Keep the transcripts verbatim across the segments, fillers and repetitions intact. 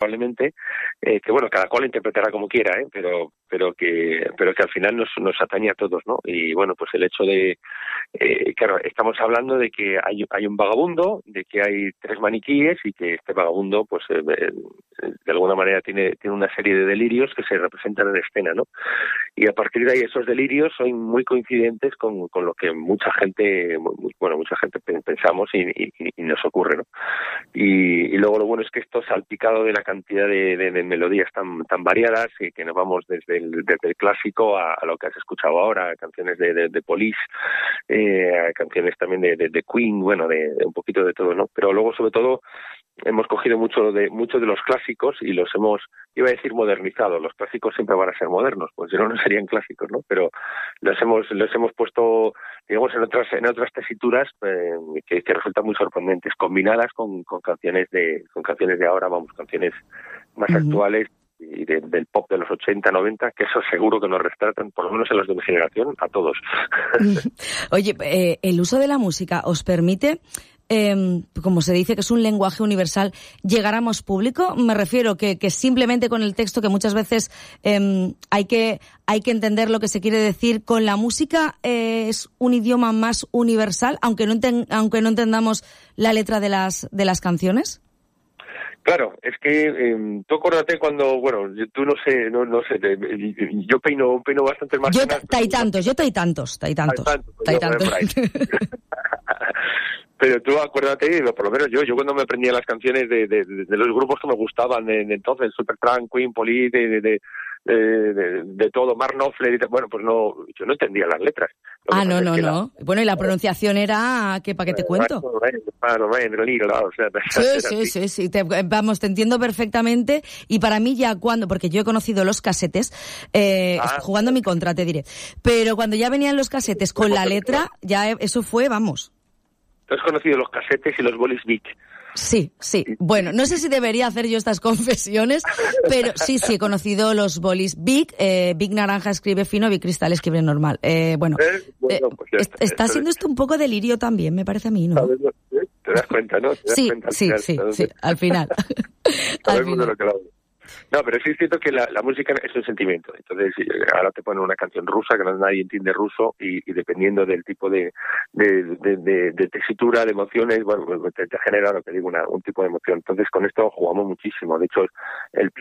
probablemente, eh, que bueno, cada cual interpretará como quiera, ¿eh? pero pero que pero que al final nos, nos atañe a todos, ¿no? Y bueno, pues el hecho de, eh, claro, estamos hablando de que hay, hay un vagabundo, de que hay tres maniquíes y que este vagabundo, pues eh, de alguna manera tiene, tiene una serie de delirios que se representan en escena, ¿no? Y a partir de ahí esos delirios son muy coincidentes con, con lo que mucha gente, bueno, mucha gente pensamos y, y, y nos ocurre, ¿no? Y, y luego lo bueno es que esto salpicado de la cantidad de, de, de melodías tan tan variadas y que nos vamos desde el, desde el clásico a, a lo que has escuchado ahora, canciones de, de, de Police, eh, canciones también de, de, de Queen, bueno, de, de un poquito de todo, ¿no? Pero luego sobre todo hemos cogido mucho de muchos de los clásicos y los hemos, iba a decir, modernizado. Los clásicos siempre van a ser modernos, pues si no, no serían clásicos, ¿no? Pero los hemos los hemos puesto, digamos, en otras en otras tesituras eh, que, que resultan muy sorprendentes, combinadas con, con canciones de con canciones de ahora, vamos, canciones más uh-huh. actuales y de, del pop de los ochenta, noventa, que eso seguro que nos retratan, por lo menos en los de mi generación, a todos. Oye, eh, el uso de la música os permite, Eh, como se dice que es un lenguaje universal, llegar a más público. Me refiero que, que simplemente con el texto, que muchas veces eh, hay que hay que entender lo que se quiere decir, con la música eh, es un idioma más universal, aunque no enten, aunque no entendamos la letra de las de las canciones. Claro, es que eh, tú acuérdate cuando, bueno, yo, tú no sé, no no sé, te, yo peino peino bastante más. Yo hay tantos, yo hay tantos, hay tantos, hay tantos. Pero tú acuérdate, por lo menos yo, yo cuando me aprendía las canciones de, de, de los grupos que me gustaban de, de entonces, Supertramp, Queen, Police, de, de, de, de, de todo, Mark Knopfler, bueno, pues no, yo no entendía las letras. Lo ah, no, no, no. La... Bueno, y la pronunciación era, ¿qué, ¿para qué te cuento? Sí, sí, sí, sí, te, vamos, te entiendo perfectamente, y para mí ya cuando, porque yo he conocido los casetes, eh, ah, jugando a mi contra, te diré, pero cuando ya venían los casetes con la letra, ya eso fue, vamos. ¿Has conocido los casetes y los bolis Bic? Sí, sí. Bueno, no sé si debería hacer yo estas confesiones, pero sí, sí, he conocido los bolis Bic. Eh, Bic naranja escribe fino, Bic cristal escribe normal. Eh, bueno, ¿Eh? bueno pues eh, está, está siendo esto un poco delirio también, me parece a mí, ¿no? Te das cuenta, ¿no? Te das sí, cuenta al sí, final, sí, ¿sabes? sí, al final. al final. De lo que lo No, pero sí es cierto que la, la música es un sentimiento. Entonces, ahora te ponen una canción rusa que no nadie entiende ruso y, y dependiendo del tipo de de, de, de, de tesitura, de emociones, bueno, te, te genera, lo que digo, una, un tipo de emoción. Entonces, con esto jugamos muchísimo. De hecho, el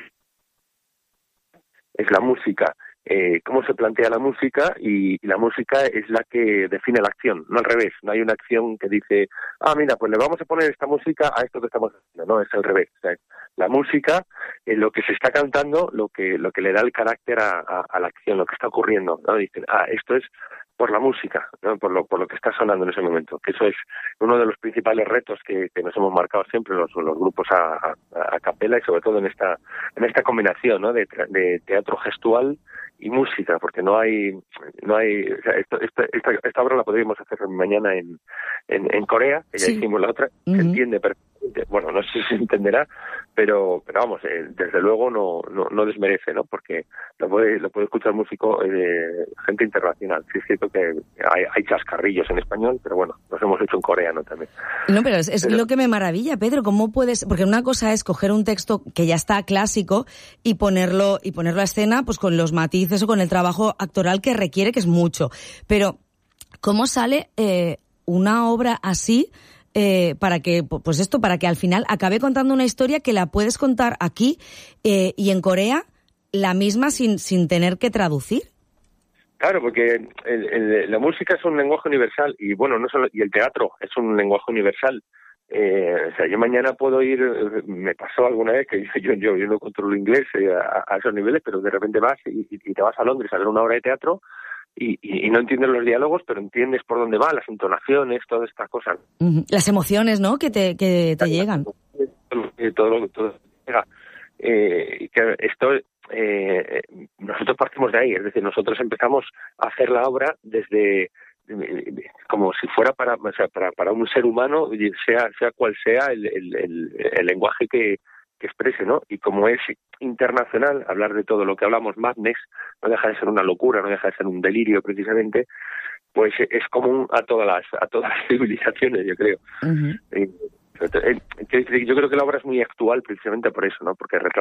es la música. Eh, cómo se plantea la música y, y la música es la que define la acción, no al revés. No hay una acción que dice, ah, mira, pues le vamos a poner esta música a esto que estamos haciendo. No, es al revés. O sea, la música, eh, lo que se está cantando, lo que lo que le da el carácter a, a, a la acción, lo que está ocurriendo, ¿no? Dicen, ah, esto es por la música, ¿no? por lo por lo que está sonando en ese momento, que eso es uno de los principales retos que, que nos hemos marcado siempre los, los grupos a, a, a capela, y sobre todo en esta en esta combinación, ¿no? de, de teatro gestual y música, porque no hay no hay o sea, esto, esta, esta esta obra la podríamos hacer mañana en en, en Corea, que ya sí. hicimos la otra, uh-huh. se entiende perfectamente, bueno, no sé si se entenderá, pero pero vamos, eh, desde luego no, no no desmerece, ¿no? Porque lo puede lo puede escuchar músico eh, gente internacional. Sí es cierto que hay, hay chascarrillos en español, pero bueno, los hemos hecho en coreano también. No, pero es, es pero, lo que me maravilla, Pedro, ¿cómo puedes? Porque una cosa es coger un texto que ya está clásico y ponerlo y ponerlo a escena, pues con los matices o con el trabajo actoral que requiere, que es mucho. Pero ¿cómo sale eh, una obra así? Eh, para que, pues esto, para que al final acabe contando una historia que la puedes contar aquí eh, y en Corea la misma sin sin tener que traducir. Claro, porque el, el, la música es un lenguaje universal y bueno, no solo, y el teatro es un lenguaje universal. Eh, o sea, yo mañana puedo ir, me pasó alguna vez que yo yo, yo no controlo inglés eh, a, a esos niveles, pero de repente vas y, y te vas a Londres a ver una obra de teatro y, y, y no entiendes los diálogos, pero entiendes por dónde van, las entonaciones, todas estas cosas. Uh-huh. Las emociones, ¿no?, que te que te llegan. Todo lo que todo llega. Eh, que esto eh, nosotros partimos de ahí, es decir, nosotros empezamos a hacer la obra desde como si fuera para, o sea, para para un ser humano, sea sea cual sea el, el, el, el lenguaje que, que exprese, ¿no? Y como es internacional, hablar de todo lo que hablamos, madness, no deja de ser una locura, no deja de ser un delirio precisamente, pues es común a todas las a todas las civilizaciones, yo creo. Uh-huh. eh, yo creo que la obra es muy actual precisamente por eso, ¿no? Porque